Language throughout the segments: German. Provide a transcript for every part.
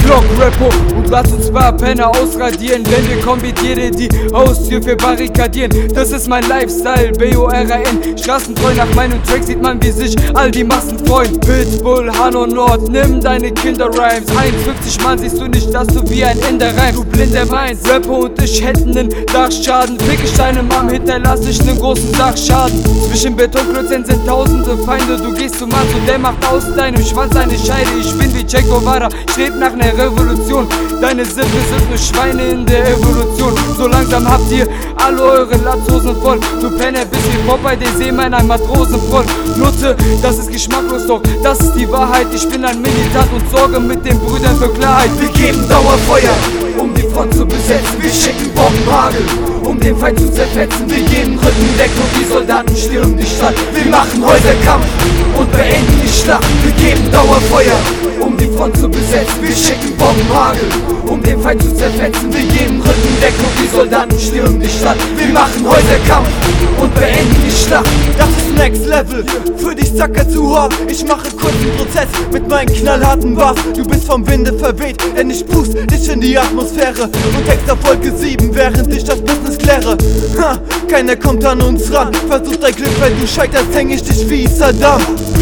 Block, Rappo und lass uns paar Penner ausradieren, denn wir kombinieren die Haustür für barrikadieren. Das ist mein Lifestyle, BORAN, straßentreu. Nach meinem Track sieht man, wie sich all die Massen freuen. Pitbull, Hanno Nord, nimm deine Kinder-Rhymes. 51 Mal siehst du nicht, dass du wie ein Ender reimst. Du blinder meinst, Rappo und ich hätten nen Dachschaden. Fick ich deine Mom, hinterlass ich nen großen Sachschaden. Zwischen Betonklötzen sind tausende Feinde. Du gehst zum Mann und der macht aus deinem Schwanz eine Scheide. Ich bin wie Che Guevara, strebt nach ner Revolution. Deine Sippe sind nur Schweine in der Evolution. So langsam habt ihr alle eure Latzhosen voll. Du Penner bist wie Popeye, der Seemann, ein Matrosenvoll. Nutte, das ist geschmacklos, doch das ist die Wahrheit. Ich bin ein Militant und sorge mit den Brüdern für Klarheit. Wir geben Dauerfeuer, um die Front zu besetzen. Wir schicken Bombenhagel, um den Feind zu zerfetzen. Wir geben Rückendeckung, die Soldaten stürmen die Stadt. Wir machen Häuserkampf und beenden die Schlacht. Wir geben Dauerfeuer, um die Front zu besetzen. Wir schicken Bombenhagel, um den Feind zu zerfetzen. Wir geben Rückendeckung, die Soldaten stürmen die Stadt. Wir machen Häuserkampf und beenden die Schlacht. Das ist Next Level, für dich Zacker zu hart. Ich mache kurzen Prozess mit meinen knallharten Bars. Du bist vom Winde verweht, denn ich pust dich in die Atmosphäre und text auf Wolke 7, während ich das Business kläre. Ha, keiner kommt an uns ran. Versuch dein Glück, wenn du scheiterst, häng ich dich wie Saddam.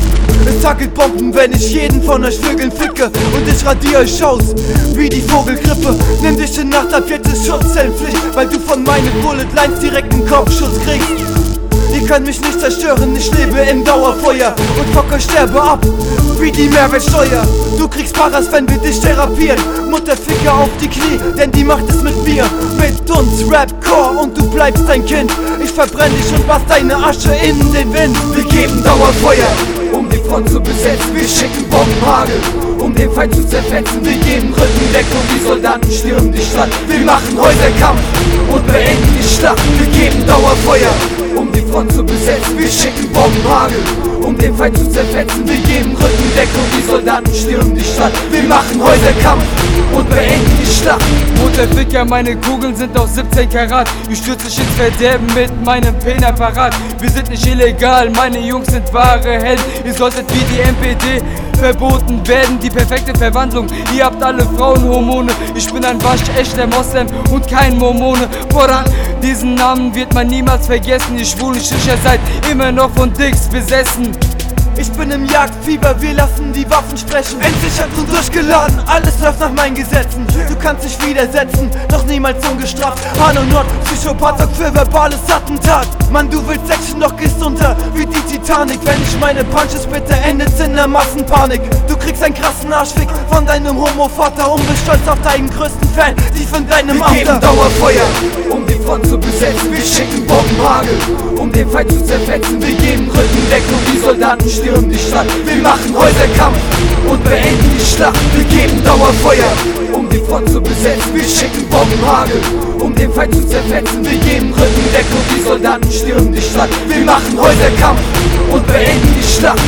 Es tackelt Bomben, wenn ich jeden von euch Vögeln ficke und ich radier euch aus wie die Vogelgrippe. Nimm dich in Nacht ab, jetzt ist Schutzzellenpflicht, weil du von meinen Bullet Lines direkt einen Kopfschuss kriegst. Ihr könnt mich nicht zerstören, ich lebe im Dauerfeuer und fuck euch sterbe ab wie die Mehrwertsteuer. Du kriegst Paras, wenn wir dich therapieren. Mutterficker auf die Knie, denn die macht es mit mir. Mit uns Rapcore und du bleibst ein Kind. Ich verbrenn dich und lass deine Asche in den Wind. Wir geben Dauerfeuer, um die Front zu besetzen. Wir schicken Bombenhagel, um den Feind zu zerfetzen. Wir geben Rückendeckung, die Soldaten stürmen die Stadt. Wir machen Häuserkampf und beenden die Schlacht. Wir geben Dauerfeuer, um die Front zu besetzen. Wir schicken Bombenhagel, um den Feind zu zerfetzen. Wir geben Rückendeckung, die Soldaten stürmen die Stadt. Wir machen Häuserkampf und beenden die Schlacht. Mutterficker, meine Kugeln sind aus 17 Karat. Ich stürze dich ins Verderben mit meinem Penapparat. Wir sind nicht illegal, meine Jungs sind wahre Helden. Ihr solltet wie die NPD verboten werden, die perfekte Verwandlung. Ihr habt alle Frauenhormone. Ich bin ein waschechter Moslem und kein Mormone. Voran, diesen Namen wird man niemals vergessen. Ihr schwulen Shisha seid immer noch von Dicks besessen. Ich bin im Jagdfieber, wir lassen die Waffen sprechen. Entsichert und durchgeladen, alles läuft nach meinen Gesetzen. Du kannst dich widersetzen, doch niemals ungestraft. Hanno Nord, Psychopath, sorgt für verbales Attentat. Mann, du willst Action, doch gehst unter wie die Titanic. Wenn ich meine Punches bitte, endet's in der Massenpanik. Du kriegst einen krassen Arschfick von deinem Homo-Vater und bist stolz auf deinen größten Fan, tief in deinem After. Wir geben Dauerfeuer, um die Front zu besetzen. Wir schicken Bombenhagel, um den Feind zu zerfetzen. Wir geben Rückendeckung, die Soldaten stürmen die Stadt. Wir machen Häuserkampf und beenden die Schlacht. Wir geben Dauerfeuer, um die Front zu besetzen. Wir schicken Bombenhagel, um den Feind zu zerfetzen. Wir geben Rückendeckung, die Soldaten stürmen die Stadt. Wir machen Häuserkampf und beenden die Schlacht.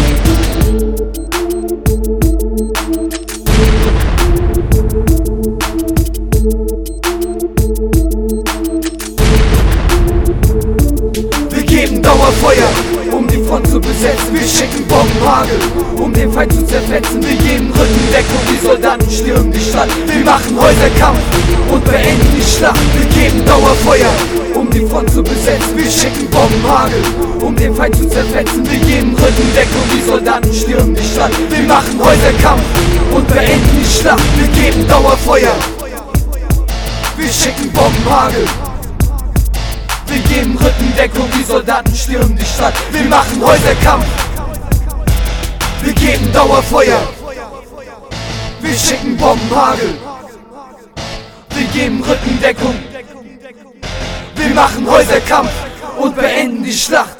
Wir geben Dauerfeuer, um die Front zu besetzen. Wir schicken Bombenhagel, um den Feind zu zerfetzen. Wir geben Rückendeckung, die Soldaten stürmen die Stadt. Wir machen Häuserkampf und beenden die Schlacht. Wir geben Dauerfeuer, um die Front zu besetzen. Wir schicken Bombenhagel, um den Feind zu zerfetzen. Wir geben Rückendeckung, die Soldaten stürmen die Stadt. Wir machen Häuserkampf und beenden die Schlacht. Wir geben Dauerfeuer, wir schicken Bombenhagel. Wir geben Rückendeckung, die Soldaten stürmen die Stadt. Wir machen Häuserkampf. Wir geben Dauerfeuer. Wir schicken Bombenhagel. Wir geben Rückendeckung. Wir machen Häuserkampf und beenden die Schlacht.